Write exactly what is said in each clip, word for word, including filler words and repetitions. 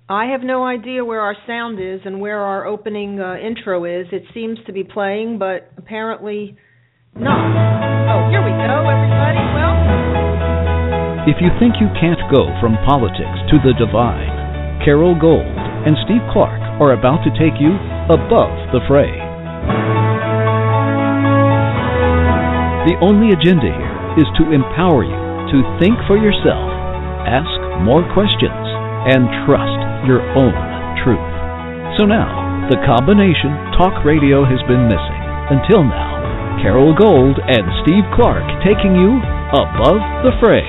I have no idea where our sound is and where our opening uh, intro is. It seems to be playing, but apparently not. Oh, here we go, everybody. Welcome. If you think you can't go from politics to the divine, Carol Gold and Steve Clark are about to take you above the fray. The only agenda here is to empower you to think for yourself, ask more questions, and trust your own truth. So now, the combination talk radio has been missing. Until now, Carol Gold and Steve Clark taking you above the fray.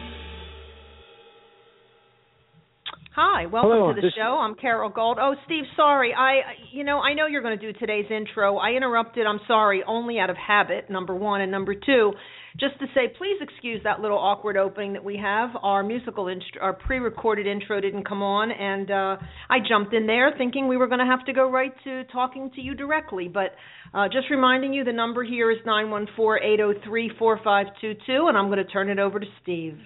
Hi, welcome Hello, to the this... show. I'm Carol Gold. Oh, Steve, sorry. I, you know, I know you're going to do today's intro. I interrupted. I'm sorry, only out of habit. Number one, and number two, just to say, please excuse that little awkward opening that we have. Our musical, inst- our pre-recorded intro didn't come on, and uh, I jumped in there thinking we were going to have to go right to talking to you directly. But uh, just reminding you, the number here is nine one four, eight oh three, four five two two, and I'm going to turn it over to Steve.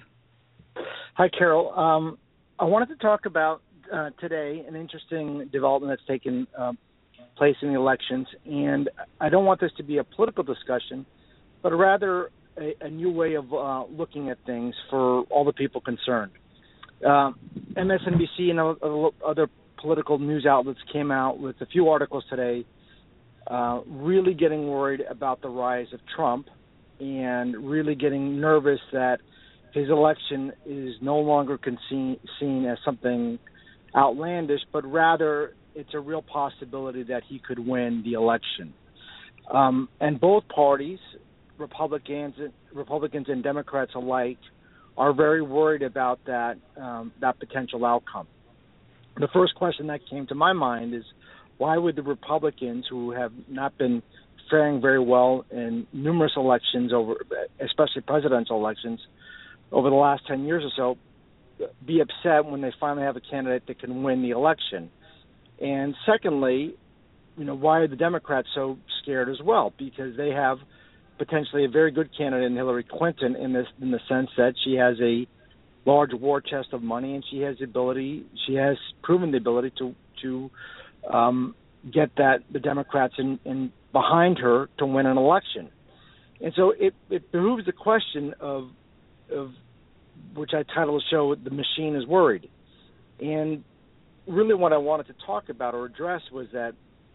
Hi, Carol. Um, I wanted to talk about uh, today an interesting development that's taken uh, place in the elections, and I don't want this to be a political discussion, but rather a, a new way of uh, looking at things for all the people concerned. Uh, M S N B C and other political news outlets came out with a few articles today uh, really getting worried about the rise of Trump and really getting nervous that his election is no longer con- seen as something outlandish, but rather it's a real possibility that he could win the election. Um, and both parties, Republicans, Republicans and Democrats alike, are very worried about that um, that potential outcome. The first question that came to my mind is, why would the Republicans, who have not been faring very well in numerous elections, over, especially presidential elections, over the last ten years or so, be upset when they finally have a candidate that can win the election? And secondly, you know, why are the Democrats so scared as well? Because they have potentially a very good candidate in Hillary Clinton in this, in the sense that she has a large war chest of money and she has the ability, she has proven the ability to to um, get that the Democrats in, in behind her to win an election. And so it, it behooves the question of of which I titled the show, "The Machine is Worried." And really what I wanted to talk about or address was that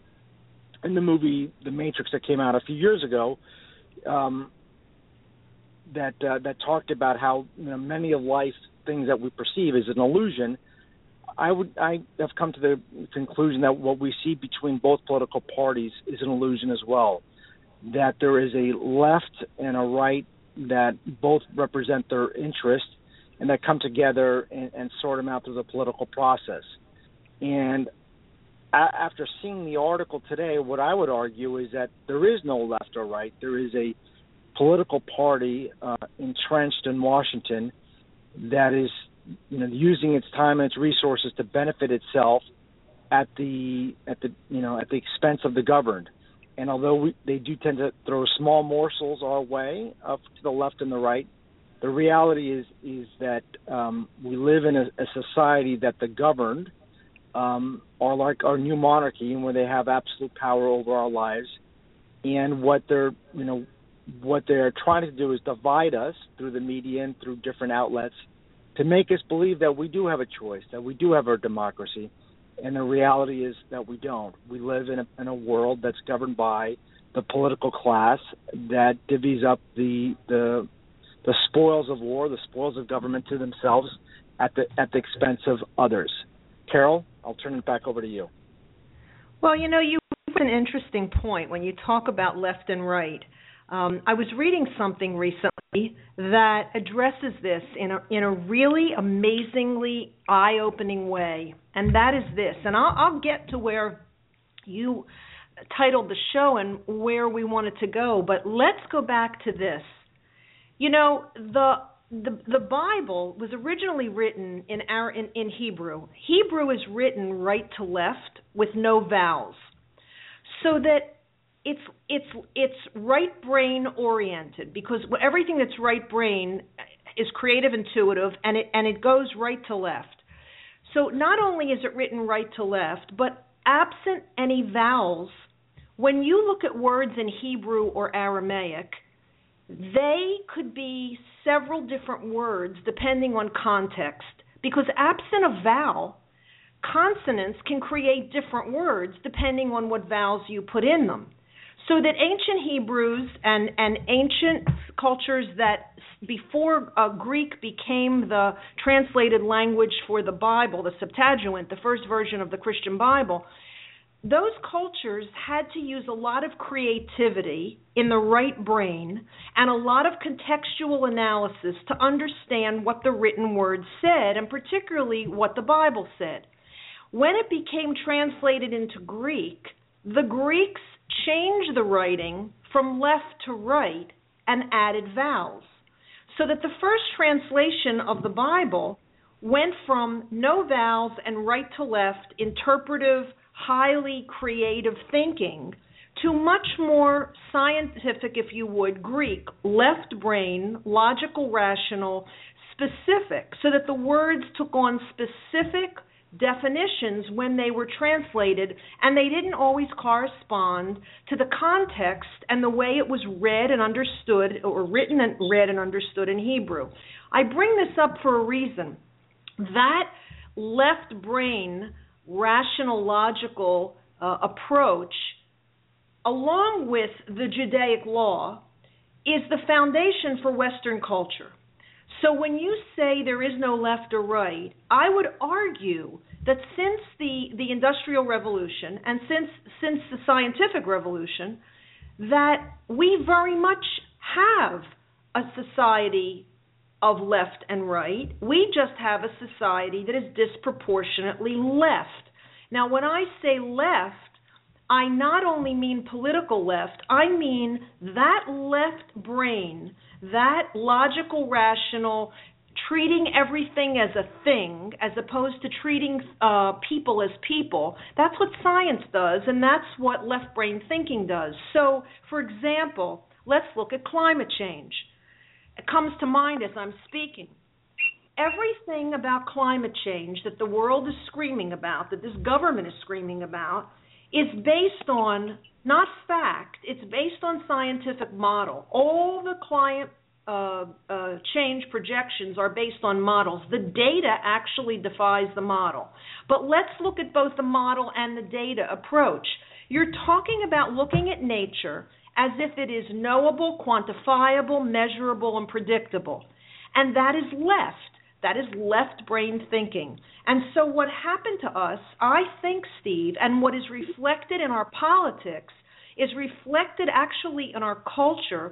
in the movie The Matrix that came out a few years ago, um, that uh, that talked about how, you know, many of life's things that we perceive as an illusion, I would I have come to the conclusion that what we see between both political parties is an illusion as well, that there is a left and a right that both represent their interests and that come together and, and sort them out through the political process. And a- after seeing the article today, what I would argue is that there is no left or right. There is a political party uh, entrenched in Washington that is, you know, using its time and its resources to benefit itself at the at the you know at the expense of the governed. And although we, they do tend to throw small morsels our way, up to the left and the right, the reality is is that um, we live in a, a society that the governed um, are like our new monarchy, and where they have absolute power over our lives. And what they're you know what they're trying to do is divide us through the media and through different outlets to make us believe that we do have a choice, that we do have our democracy. And the reality is that we don't. We live in a, in a world that's governed by the political class that divvies up the, the the spoils of war, the spoils of government to themselves at the at the expense of others. Carol, I'll turn it back over to you. Well, you know, you have an interesting point when you talk about left and right. Um, I was reading something recently that addresses this in a, in a really amazingly eye-opening way, and that is this. And I'll, I'll get to where you titled the show and where we wanted to go, but let's go back to this. You know, the the, the Bible was originally written in our in, in Hebrew. Hebrew is written right to left with no vowels, so that It's it's it's right brain oriented, because everything that's right brain is creative, intuitive, and it and it goes right to left. So not only is it written right to left, but absent any vowels, when you look at words in Hebrew or Aramaic, they could be several different words depending on context, because absent a vowel, consonants can create different words depending on what vowels you put in them. So that ancient Hebrews and, and ancient cultures that before uh, Greek became the translated language for the Bible, the Septuagint, the first version of the Christian Bible, those cultures had to use a lot of creativity in the right brain and a lot of contextual analysis to understand what the written word said, and particularly what the Bible said. When it became translated into Greek, the Greeks changed the writing from left to right and added vowels, so that the first translation of the Bible went from no vowels and right to left, interpretive, highly creative thinking, to much more scientific, if you would, Greek, left brain, logical, rational, specific, so that the words took on specific definitions when they were translated, and they didn't always correspond to the context and the way it was read and understood, or written and read and understood in Hebrew. I bring this up for a reason. That left brain, rational, logical uh, approach, along with the Judaic law, is the foundation for Western culture. So when you say there is no left or right, I would argue that since the, the Industrial Revolution and since since the Scientific Revolution, that we very much have a society of left and right. We just have a society that is disproportionately left. Now, when I say left, I not only mean political left, I mean that left brain, that logical, rational, treating everything as a thing as opposed to treating uh, people as people. That's what science does, and that's what left brain thinking does. So, for example, let's look at climate change. It comes to mind as I'm speaking. Everything about climate change that the world is screaming about, that this government is screaming about, is based on, not fact, it's based on scientific model. All the climate uh, uh, change projections are based on models. The data actually defies the model. But let's look at both the model and the data approach. You're talking about looking at nature as if it is knowable, quantifiable, measurable, and predictable. And that is left. That is left brain thinking. And so what happened to us, I think, Steve, and what is reflected in our politics is reflected actually in our culture,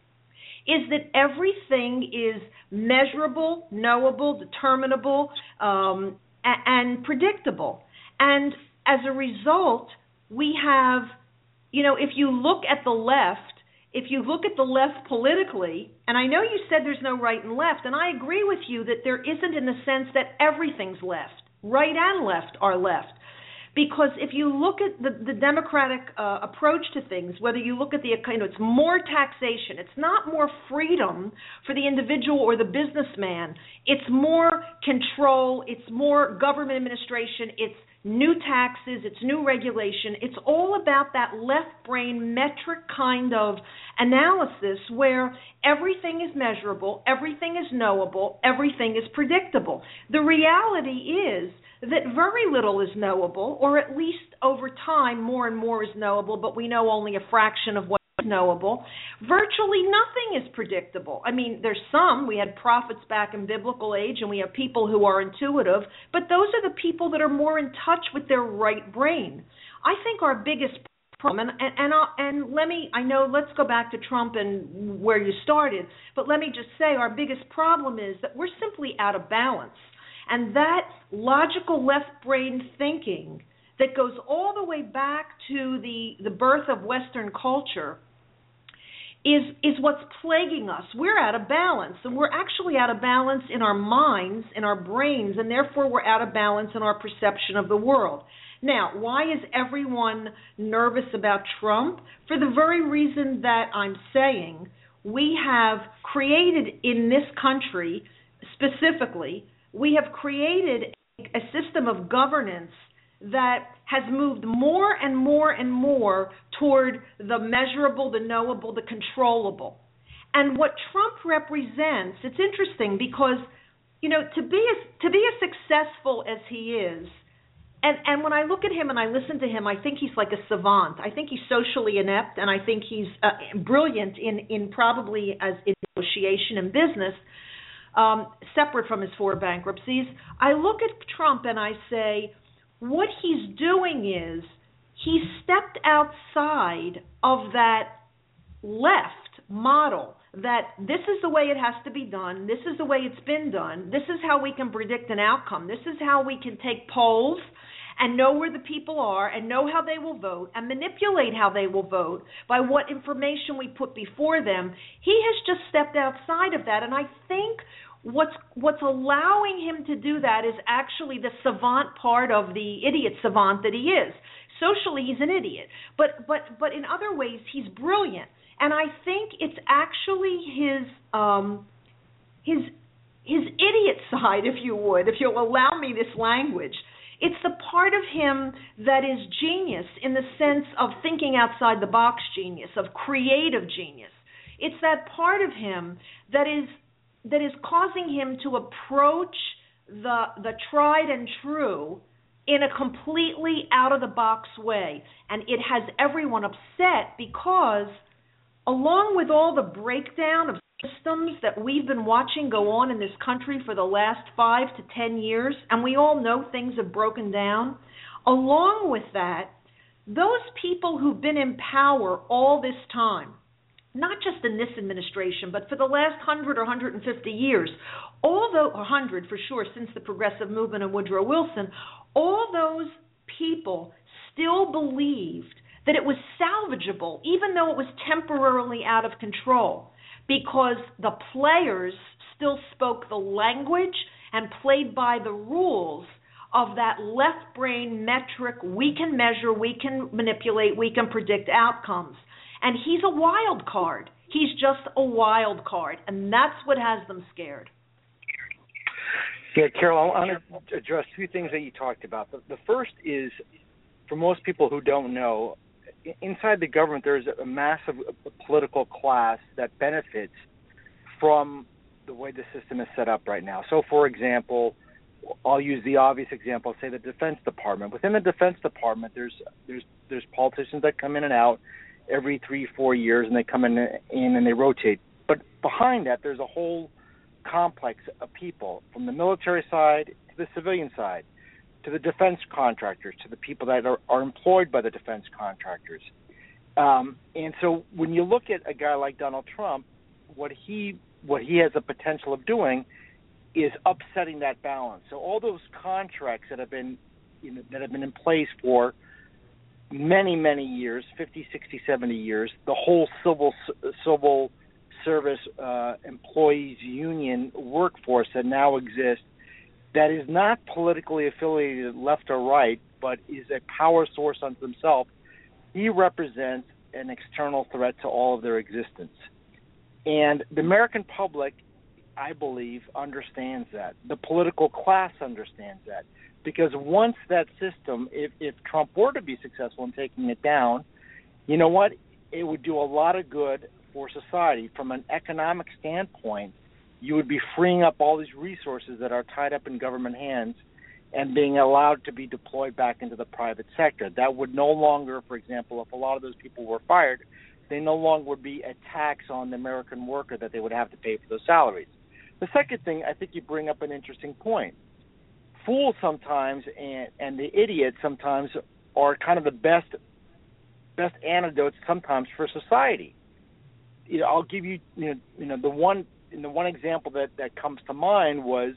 is that everything is measurable, knowable, determinable, um, and predictable. And as a result, we have, you know, if you look at the left, if you look at the left politically, and I know you said there's no right and left, and I agree with you that there isn't, in the sense that everything's left. Right and left are left. Because if you look at the, the democratic uh, approach to things, whether you look at the, you know, it's more taxation. It's not more freedom for the individual or the businessman. It's more control. It's more government administration. It's new taxes. It's new regulation. It's all about that left brain metric kind of analysis where everything is measurable, everything is knowable, everything is predictable. The reality is that very little is knowable, or at least over time more and more is knowable, but we know only a fraction of what is knowable. Virtually nothing is predictable. I mean, there's some. We had prophets back in biblical age, and we have people who are intuitive, but those are the people that are more in touch with their right brain. I think our biggest problem, and, and, and, I'll, and let me, I know, let's go back to Trump and where you started, but let me just say our biggest problem is that we're simply out of balance. And that logical left brain thinking that goes all the way back to the, the birth of Western culture is, is what's plaguing us. We're out of balance, and we're actually out of balance in our minds, in our brains, and therefore we're out of balance in our perception of the world. Now, why is everyone nervous about Trump? For the very reason that I'm saying. We have created in this country specifically, we have created a system of governance that has moved more and more and more toward the measurable, the knowable, the controllable. And what Trump represents, it's interesting because, you know, to be as, to be as successful as he is, and, and when I look at him and I listen to him, I think he's like a savant. I think he's socially inept, and I think he's uh, brilliant in, in probably as in negotiation and business, um, separate from his four bankruptcies. I look at Trump and I say, what he's doing is he stepped outside of that left model that this is the way it has to be done, this is the way it's been done, this is how we can predict an outcome, this is how we can take polls and know where the people are and know how they will vote and manipulate how they will vote by what information we put before them. He has just stepped outside of that, and I think What's what's allowing him to do that is actually the savant part of the idiot savant that he is. Socially, he's an idiot, but but but in other ways, he's brilliant. And I think it's actually his um, his his idiot side, if you would, if you'll allow me this language. It's the part of him that is genius in the sense of thinking outside the box genius, of creative genius. It's that part of him that is that is causing him to approach the the tried and true in a completely out-of-the-box way. And it has everyone upset because along with all the breakdown of systems that we've been watching go on in this country for the last five to ten years, and we all know things have broken down, along with that, those people who've been in power all this time, not just in this administration, but for the last one hundred or one hundred fifty years, although one hundred for sure since the Progressive Movement and Woodrow Wilson, all those people still believed that it was salvageable, even though it was temporarily out of control, because the players still spoke the language and played by the rules of that left brain metric, we can measure, we can manipulate, we can predict outcomes. And he's a wild card. He's just a wild card, and that's what has them scared. Yeah, Carol, I want to address two things that you talked about. The, the first is, for most people who don't know, inside the government there's a massive political class that benefits from the way the system is set up right now. So, for example, I'll use the obvious example, say the Defense Department. Within the Defense Department, there's there's there's politicians that come in and out every three, four years, and they come in, in and they rotate. But behind that, there's a whole complex of people, from the military side to the civilian side, to the defense contractors, to the people that are, are employed by the defense contractors. Um, and so when you look at a guy like Donald Trump, what he what he has the potential of doing is upsetting that balance. So all those contracts that have been you know, that have been in place for many, many years, fifty, sixty, seventy years, the whole civil civil service uh, employees union workforce that now exists, that is not politically affiliated left or right, but is a power source unto himself, he represents an external threat to all of their existence. And the American public, I believe, understands that. The political class understands that. Because once that system, if, if Trump were to be successful in taking it down, you know what? It would do a lot of good for society. From an economic standpoint, you would be freeing up all these resources that are tied up in government hands and being allowed to be deployed back into the private sector. That would no longer, for example, if a lot of those people were fired, they no longer would be a tax on the American worker that they would have to pay for those salaries. The second thing, I think you bring up an interesting point. Fools sometimes and, and the idiots sometimes are kind of the best best antidotes sometimes for society. You know, I'll give you you know, you know the one the one example that, that comes to mind was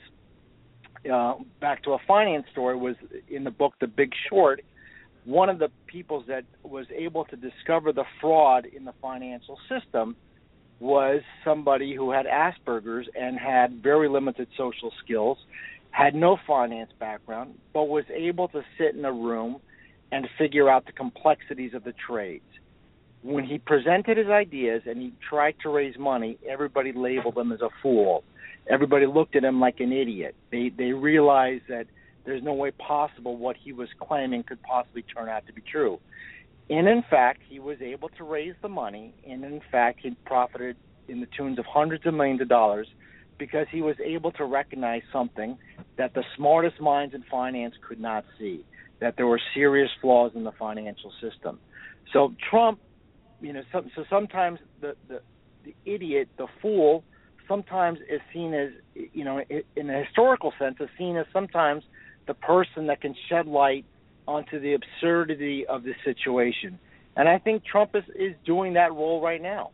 uh, back to a finance story was in the book The Big Short. One of the people that was able to discover the fraud in the financial system was somebody who had Asperger's and had very limited social skills, had no finance background, but was able to sit in a room and figure out the complexities of the trades. When he presented his ideas and he tried to raise money, everybody labeled him as a fool. Everybody looked at him like an idiot. They they realized that there's no way possible what he was claiming could possibly turn out to be true. And in fact, he was able to raise the money, and in fact, he profited in the tunes of hundreds of millions of dollars because he was able to recognize something that the smartest minds in finance could not see, that there were serious flaws in the financial system. So Trump, you know, so, so sometimes the, the, the idiot, the fool, sometimes is seen as, you know, in a historical sense, is seen as sometimes the person that can shed light onto the absurdity of the situation. And I think Trump is, is doing that role right now.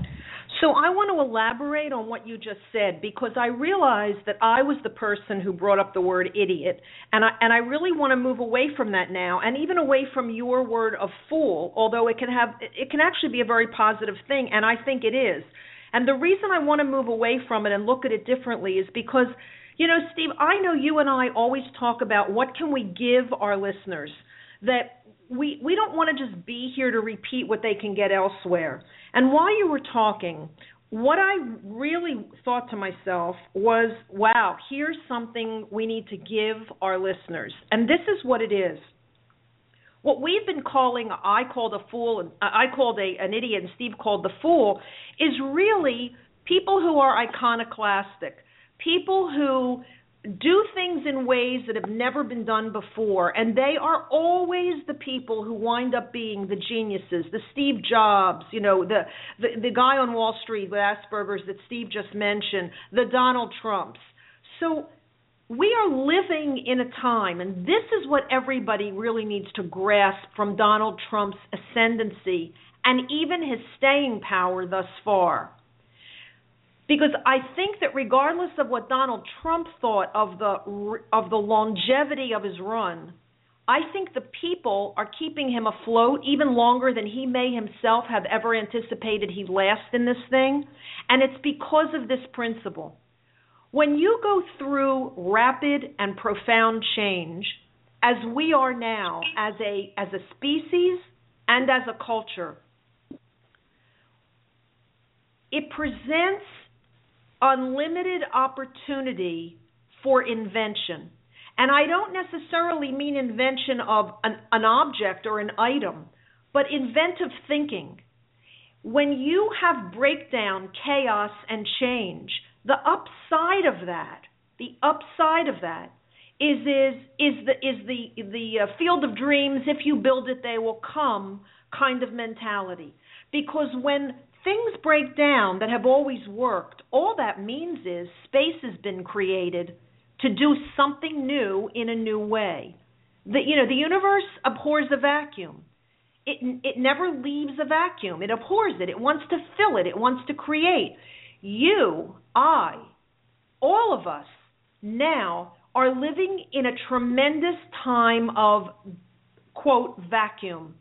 So I want to elaborate on what you just said, because I realized that I was the person who brought up the word idiot, and I, and I really want to move away from that now, and even away from your word of fool, although it can have it can actually be a very positive thing, and I think it is. And the reason I want to move away from it and look at it differently is because, you know, Steve, I know you and I always talk about what can we give our listeners, that we we don't want to just be here to repeat what they can get elsewhere. And while you were talking, what I really thought to myself was, wow, here's something we need to give our listeners. And this is what it is. What we've been calling, I called a fool, and I called a, an idiot, and Steve called the fool, is really people who are iconoclastic, people who do things in ways that have never been done before, and they are always the people who wind up being the geniuses, the Steve Jobs, you know, the, the, the guy on Wall Street with Asperger's that Steve just mentioned, the Donald Trumps. So we are living in a time, and this is what everybody really needs to grasp from Donald Trump's ascendancy and even his staying power thus far. Because I think that regardless of what Donald Trump thought of the of the longevity of his run, I think the people are keeping him afloat even longer than he may himself have ever anticipated he'd last in this thing. And it's because of this principle. When you go through rapid and profound change, as we are now, as a as a species and as a culture, it presents unlimited opportunity for invention. And I don't necessarily mean invention of an, an object or an item, but inventive thinking. When you have breakdown, chaos, and change, the upside of that, the upside of that is is is the is the the uh, field of dreams. If you build it, they will come kind of mentality. Because when things break down that have always worked, all that means is space has been created to do something new in a new way. The, you know, the universe abhors a vacuum. It, it never leaves a vacuum. It abhors it. It wants to fill it. It wants to create. You, I, all of us now are living in a tremendous time of, quote, vacuum.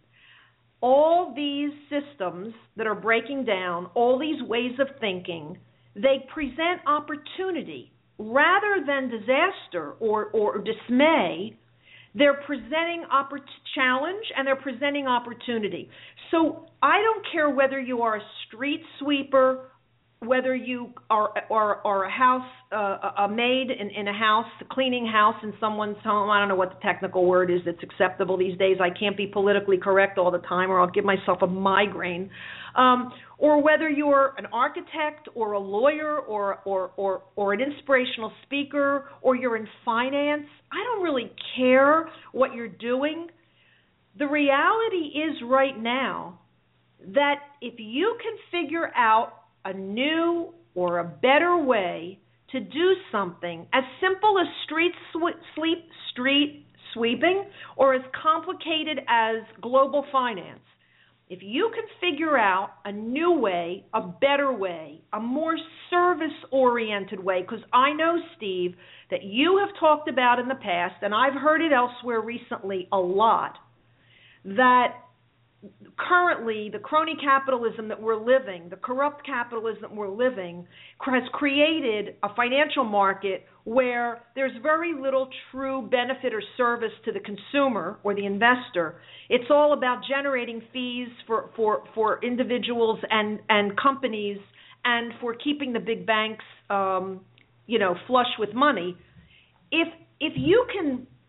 All these systems that are breaking down, all these ways of thinking, they present opportunity rather than disaster or, or dismay. They're presenting oppor- challenge and they're presenting opportunity. So I don't care whether you are a street sweeper, whether you are are, are a house, uh, a maid in, in a house, cleaning house in someone's home. I don't know what the technical word is that's acceptable these days. I can't be politically correct all the time or I'll give myself a migraine. Um, or whether you're an architect or a lawyer or, or, or, or an inspirational speaker or you're in finance. I don't really care what you're doing. The reality is right now that if you can figure out a new or a better way to do something as simple as street sw- sleep, street sweeping or as complicated as global finance, if you can figure out a new way, a better way, a more service-oriented way, because I know, Steve, that you have talked about in the past, and I've heard it elsewhere recently a lot, that currently the crony capitalism that we're living, the corrupt capitalism that we're living, has created a financial market where there's very little true benefit or service to the consumer or the investor. It's all about generating fees for, for, for individuals and, and companies and for keeping the big banks, um, you know, flush with money. If if you can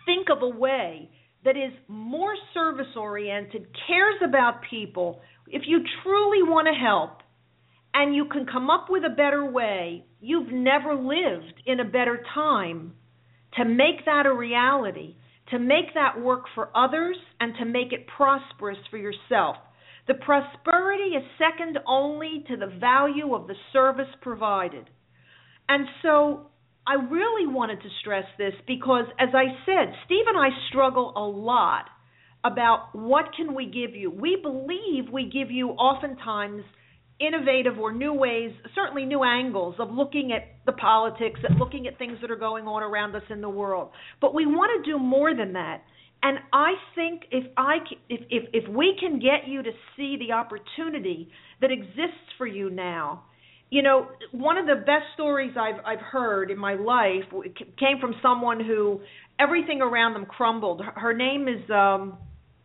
think of a way that is more service-oriented, cares about people, if you truly want to help and you can come up with a better way, you've never lived in a better time to make that a reality, to make that work for others, and to make it prosperous for yourself. The prosperity is second only to the value of the service provided. And so I really wanted to stress this because, as I said, Steve and I struggle a lot about what can we give you. We believe we give you oftentimes innovative or new ways, certainly new angles of looking at the politics, at looking at things that are going on around us in the world. But we want to do more than that. And I think if I if, if if we can get you to see the opportunity that exists for you now, you know, one of the best stories I've I've heard in my life came from someone who everything around them crumbled. Her name is, um,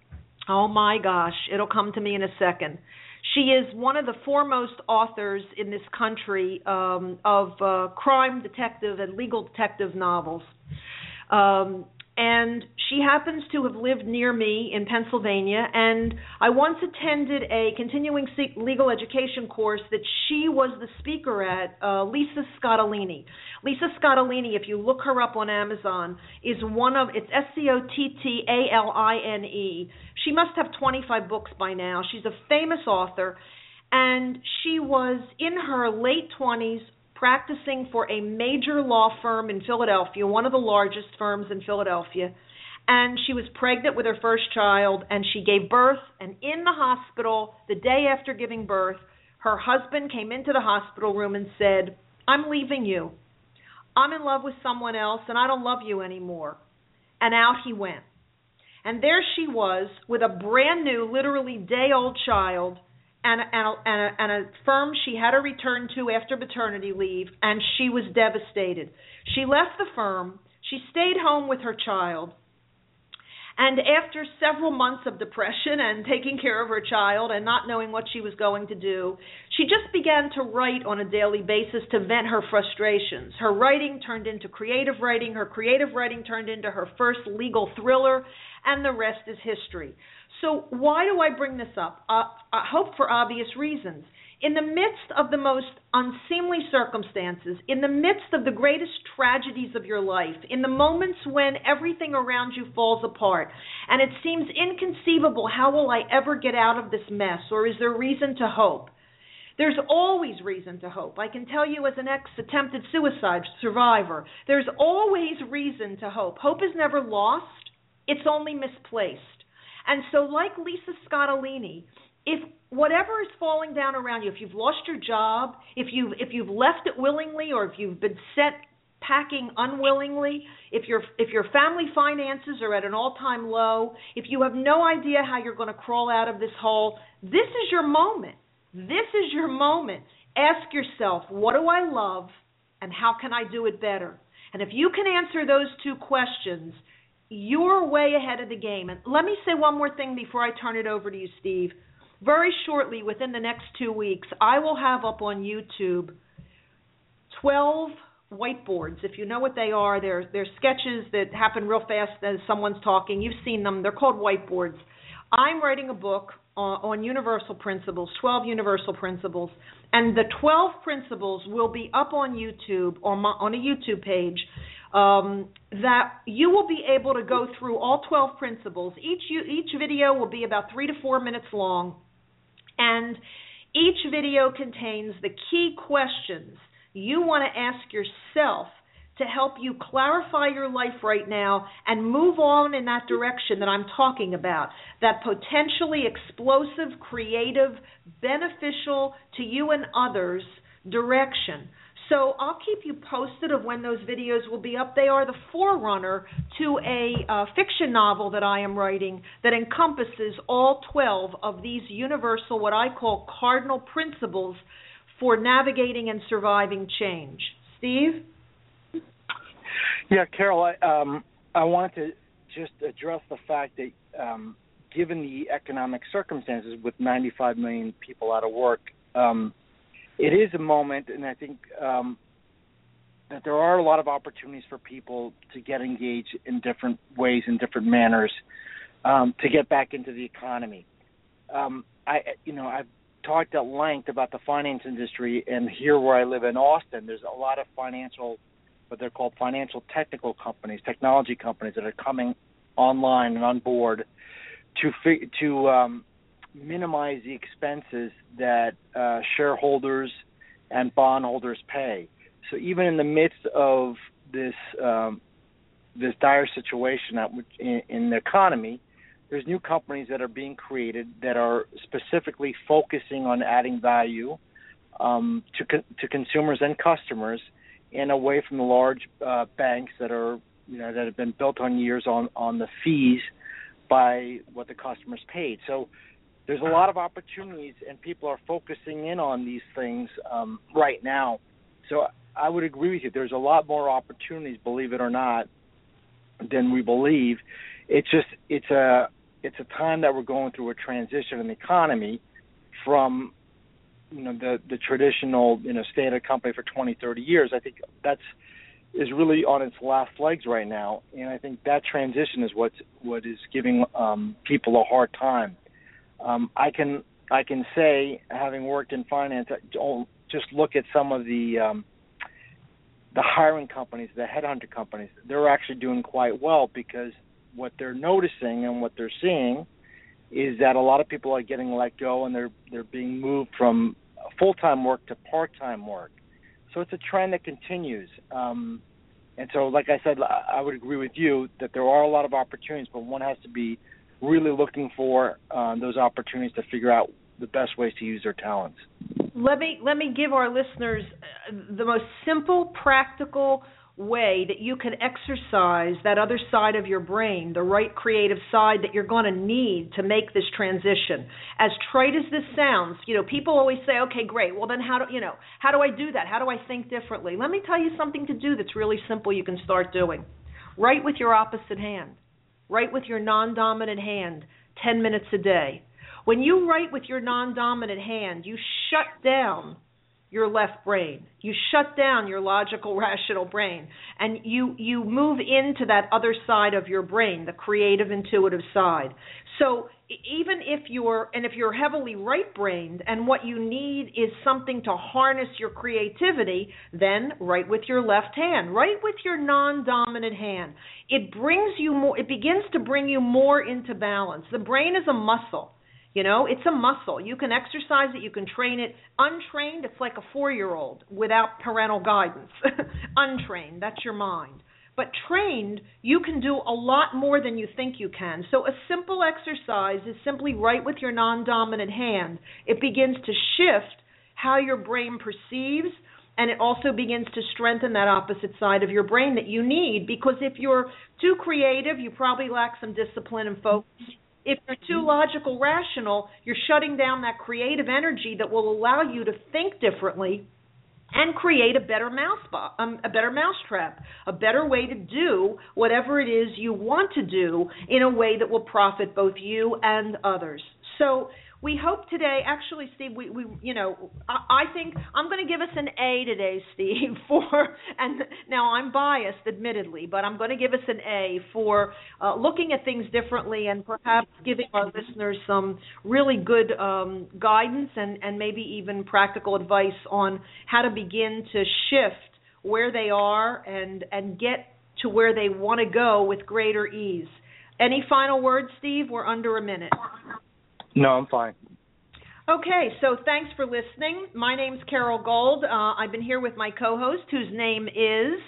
oh my gosh, it'll come to me in a second. She is one of the foremost authors in this country um, of uh, crime detective and legal detective novels. Um, and she happens to have lived near me in Pennsylvania, and I once attended a continuing legal education course that she was the speaker at, uh, Lisa Scottolini. Lisa Scottolini, if you look her up on Amazon, is one of, it's S C O T T A L I N E. She must have twenty-five books by now. She's a famous author, and she was in her late twenties, practicing for a major law firm in Philadelphia, one of the largest firms in Philadelphia, and she was pregnant with her first child, and she gave birth, and in the hospital, the day after giving birth, her husband came into the hospital room and said, "I'm leaving you. I'm in love with someone else, and I don't love you anymore." And out he went. And there she was with a brand new, literally day-old child, and a, and, a, and, a, and a firm she had to return to after maternity leave, and she was devastated. She left the firm. She stayed home with her child. And after several months of depression and taking care of her child and not knowing what she was going to do, she just began to write on a daily basis to vent her frustrations. Her writing turned into creative writing. Her creative writing turned into her first legal thriller, and the rest is history. So why do I bring this up? Uh, I hope for obvious reasons. In the midst of the most unseemly circumstances, in the midst of the greatest tragedies of your life, in the moments when everything around you falls apart, and it seems inconceivable, how will I ever get out of this mess, or is there reason to hope? There's always reason to hope. I can tell you as an ex-attempted suicide survivor, there's always reason to hope. Hope is never lost. It's only misplaced. And so like Lisa Scottolini, if whatever is falling down around you, if you've lost your job, if you've, if you've left it willingly, or if you've been set packing unwillingly, if your if your family finances are at an all-time low, if you have no idea how you're going to crawl out of this hole, this is your moment. This is your moment. Ask yourself, what do I love and how can I do it better? And if you can answer those two questions, you're way ahead of the game. And let me say one more thing before I turn it over to you, Steve. Very shortly, within the next two weeks, I will have up on YouTube twelve whiteboards. If you know what they are, they're, they're sketches that happen real fast as someone's talking. You've seen them. They're called whiteboards. I'm writing a book on, on universal principles, twelve universal principles, and the twelve principles will be up on YouTube, or my, on a YouTube page, um, that you will be able to go through all twelve principles. Each, each video will be about three to four minutes long. And each video contains the key questions you want to ask yourself to help you clarify your life right now and move on in that direction that I'm talking about, that potentially explosive, creative, beneficial to you and others direction. So I'll keep you posted of when those videos will be up. They are the forerunner to a uh, fiction novel that I am writing that encompasses all twelve of these universal, what I call cardinal principles for navigating and surviving change. Steve? Yeah, Carol, I, um, I wanted to just address the fact that um, given the economic circumstances with ninety-five million people out of work, um, it is a moment, and I think um, that there are a lot of opportunities for people to get engaged in different ways, in different manners, um, to get back into the economy. Um, I, you know, I've talked at length about the finance industry, and here where I live in Austin, there's a lot of financial, what they're called financial technical companies, technology companies that are coming online and on board to to um, minimize the expenses that uh, shareholders and bondholders pay. So even in the midst of this um, this dire situation that in, in the economy, there's new companies that are being created that are specifically focusing on adding value um, to co- to consumers and customers, and away from the large uh, banks that are you know that have been built on years on, on the fees by what the customers paid. So there's a lot of opportunities, and people are focusing in on these things um, right now. So I would agree with you. There's a lot more opportunities, believe it or not, than we believe. It's just it's a it's a time that we're going through a transition in the economy from you know the the traditional you know stay at a company for twenty, thirty years. I think that's is really on its last legs right now, and I think that transition is what's what is giving um, people a hard time. Um, I can I can say, having worked in finance, just look at some of the um, the hiring companies, the headhunter companies. They're actually doing quite well, because what they're noticing and what they're seeing is that a lot of people are getting let go, and they're they're being moved from full-time work to part-time work. So it's a trend that continues. Um, and so, like I said, I would agree with you that there are a lot of opportunities, but one has to be really looking for uh, those opportunities to figure out the best ways to use their talents. Let me let me give our listeners the most simple, practical way that you can exercise that other side of your brain, the right creative side that you're going to need to make this transition. As trite as this sounds, you know, people always say, okay, great, well then how do, you know, how do I do that? How do I think differently? Let me tell you something to do that's really simple you can start doing. Write with your opposite hand. Write with your non-dominant hand ten minutes a day. When you write with your non-dominant hand, you shut down your left brain. You shut down your logical, rational brain, and you, you move into that other side of your brain, the creative, intuitive side. So even if you're, and if you're heavily right-brained and what you need is something to harness your creativity, then write with your left hand. Write with your non-dominant hand. It brings you more, it begins to bring you more into balance. The brain is a muscle. You know, it's a muscle. You can exercise it. You can train it. Untrained, it's like a four-year-old without parental guidance. Untrained, that's your mind. But trained, you can do a lot more than you think you can. So a simple exercise is simply write with your non-dominant hand. It begins to shift how your brain perceives, and it also begins to strengthen that opposite side of your brain that you need. Because if you're too creative, you probably lack some discipline and focus. If you're too logical, rational, you're shutting down that creative energy that will allow you to think differently and create a better mouse bo- um, a better mousetrap, a better way to do whatever it is you want to do in a way that will profit both you and others. So we hope today, actually, Steve, we, we you know, I, I think I'm going to give us an A today, Steve, for, and now I'm biased, admittedly, but I'm going to give us an A for uh, looking at things differently and perhaps giving our listeners some really good um, guidance and, and maybe even practical advice on how to begin to shift where they are and, and get to where they want to go with greater ease. Any final words, Steve? We're under a minute. No, I'm fine. Okay, so thanks for listening. My name's Carol Gold. Uh, I've been here with my co-host, whose name is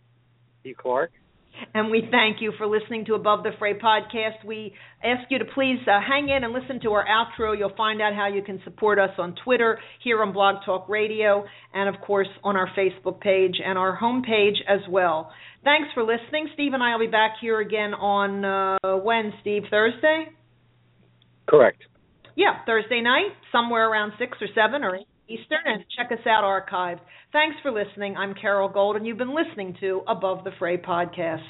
Steve Clark. And we thank you for listening to Above the Fray podcast. We ask you to please uh, hang in and listen to our outro. You'll find out how you can support us on Twitter, here on Blog Talk Radio, and, of course, on our Facebook page and our homepage as well. Thanks for listening. Steve and I will be back here again on uh, when, Steve? Thursday? Correct. Yeah, Thursday night, somewhere around six or seven or eight Eastern, and check us out archived. Thanks for listening. I'm Carol Gold, and you've been listening to Above the Fray podcast.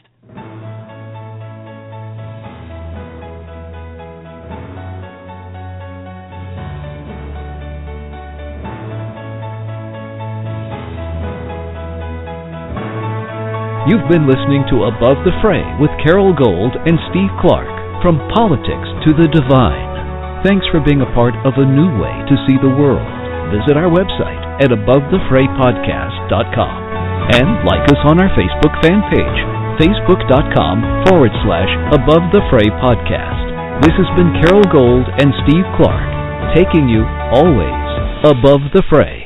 You've been listening to Above the Fray with Carol Gold and Steve Clark, from politics to the divine. Thanks for being a part of a new way to see the world. Visit our website at above the fray podcast dot com and like us on our Facebook fan page, facebook.com forward slash Above the Fray Podcast. This has been Carol Gold and Steve Clark, taking you always above the fray.